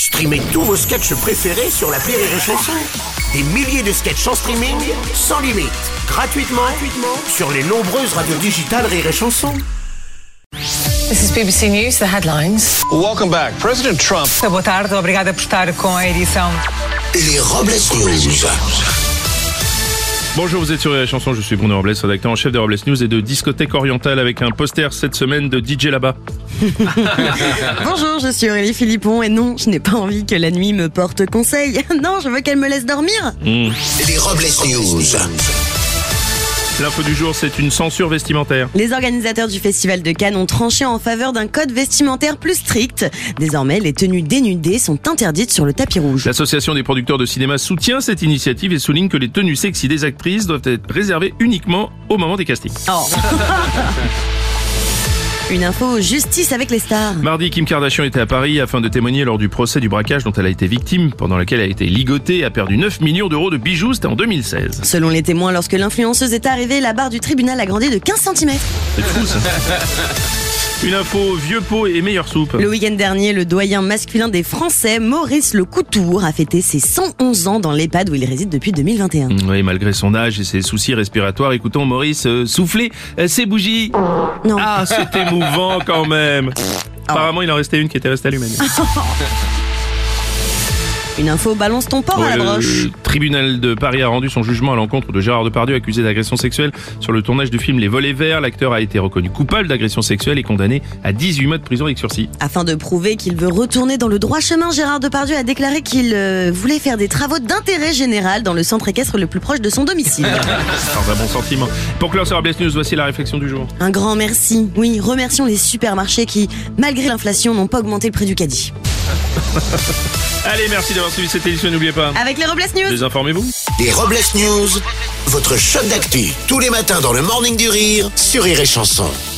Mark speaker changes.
Speaker 1: Streamez tous vos sketchs préférés sur l'appli Rire et Chanson. Des milliers de sketchs en streaming, sans limite, gratuitement sur les nombreuses radios digitales Rire et Chanson.
Speaker 2: This is BBC News, the headlines.
Speaker 3: Welcome back. President Trump.
Speaker 2: Boa tarde, obrigada por estar com a edição.
Speaker 1: Les Robles News.
Speaker 4: Bonjour, vous êtes sur Rire et Chanson, je suis Bruno Robles, rédacteur en chef des Robles News et de Discothèque Orientale avec un poster cette semaine de DJ là-bas.
Speaker 5: Bonjour, je suis Aurélie Philippon et non, je n'ai pas envie que la nuit me porte conseil. Non, je veux qu'elle me laisse dormir.
Speaker 1: Les Robles News.
Speaker 4: L'info du jour, c'est une censure vestimentaire.
Speaker 5: Les organisateurs du Festival de Cannes ont tranché en faveur d'un code vestimentaire plus strict. Désormais, les tenues dénudées sont interdites sur le tapis rouge.
Speaker 4: L'association des producteurs de cinéma soutient cette initiative et souligne que les tenues sexy des actrices doivent être réservées uniquement au moment des castings.
Speaker 5: Oh. Une info justice avec les stars.
Speaker 4: Mardi, Kim Kardashian était à Paris afin de témoigner lors du procès du braquage dont elle a été victime, pendant lequel elle a été ligotée et a perdu 9 millions d'euros de bijoux, c'était en 2016.
Speaker 5: Selon les témoins, lorsque l'influenceuse est arrivée, la barre du tribunal a grandi de 15 cm.
Speaker 4: C'est fou ça. Une info, vieux pot et meilleure soupe.
Speaker 5: Le week-end dernier, le doyen masculin des Français, Maurice Le Coutour, a fêté ses 111 ans dans l'EHPAD où il réside depuis 2021.
Speaker 4: Oui, malgré son âge et ses soucis respiratoires, écoutons Maurice souffler ses bougies.
Speaker 5: Non.
Speaker 4: Ah, c'est émouvant quand même. Apparemment, il en restait une qui était restée allumée.
Speaker 5: Une info, balance ton porc à la broche.
Speaker 4: Le tribunal de Paris a rendu son jugement à l'encontre de Gérard Depardieu, accusé d'agression sexuelle sur le tournage du film Les Volets Verts. L'acteur a été reconnu coupable d'agression sexuelle et condamné à 18 mois de prison avec sursis.
Speaker 5: Afin de prouver qu'il veut retourner dans le droit chemin, Gérard Depardieu a déclaré qu'il voulait faire des travaux d'intérêt général dans le centre équestre le plus proche de son domicile.
Speaker 4: Dans un bon sentiment. Pour clore sur Robles News, voici la réflexion du jour.
Speaker 5: Un grand merci. Oui, remercions les supermarchés qui, malgré l'inflation, n'ont pas augmenté le prix du caddie.
Speaker 4: Allez, merci d'avoir suivi cette édition, n'oubliez pas.
Speaker 5: Avec les Robles News.
Speaker 4: Désinformez-vous.
Speaker 1: Les Robles News, votre shot d'actu, tous les matins dans le Morning du Rire sur Rire et Chanson.